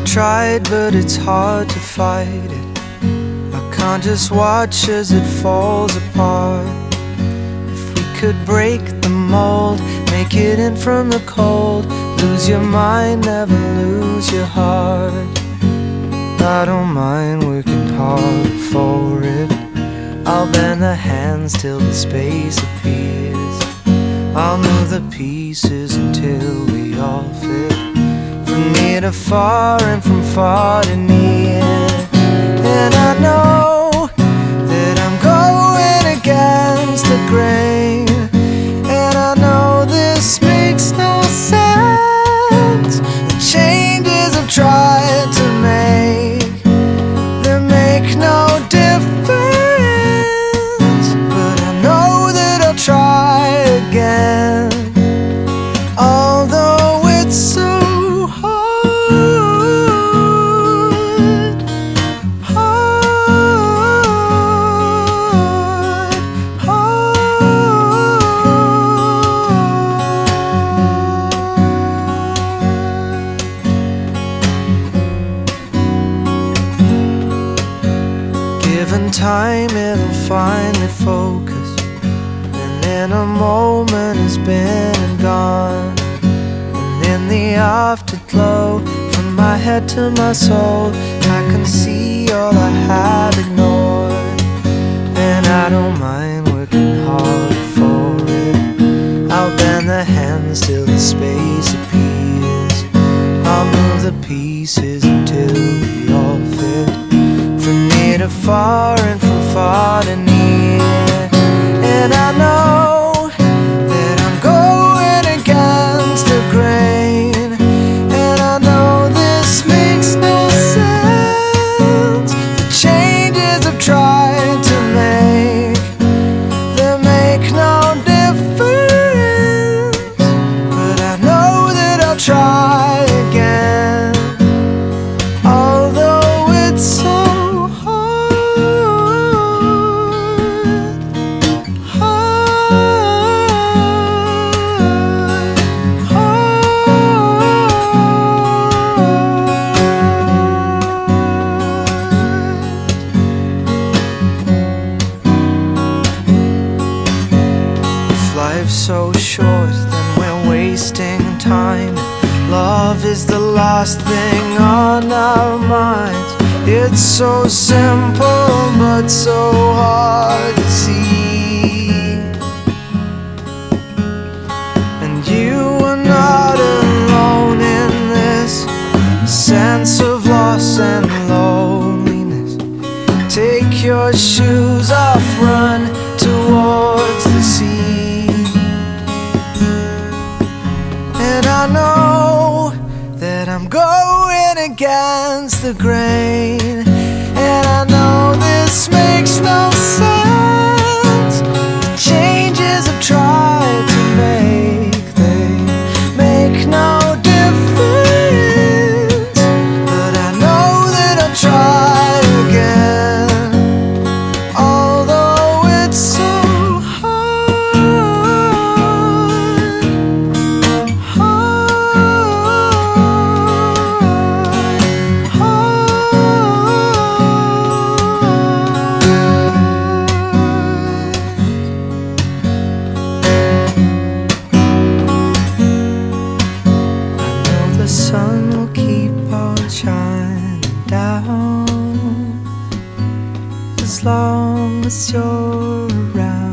tried, but it's hard to fight it. I can't just watch as it falls apart. If we could break the mold, make it in from the cold, lose your mind, never lose your heart. I don't mind working hard for it. I'll bend the hands till the space appears. I'll move the pieces until we all fit, from near to far and from far to near. And I know that I'm going against the grain, and I know this makes no sense. The changes I've tried to make, they make no difference. But I know that I'll try again, although it's so given time, it'll finally focus, and in a moment it's been and gone. And in the afterglow, from my head to my soul, I can see all I have ignored. And I don't mind working hard for it. I'll bend the hands till the space appears. I'll move the pieces until we all fit, from near to far and from far to near. And I know that I'm going against the grain, and I know this makes no sense. The changes I've tried to make, they make no difference. But I know that I'll try again, although it's so life's so short, then we're wasting time. Love is the last thing on our minds. It's so simple, but so hard to see. And you are not alone in this sense of loss and loneliness. Take your shoes off, run towards the sea. And I know that I'm going against the grain, and I know this makes no sense. The changes I've tried to make, they make no difference. But I know that I'll try again, although it's so the sun will keep on shining down as long as you're around.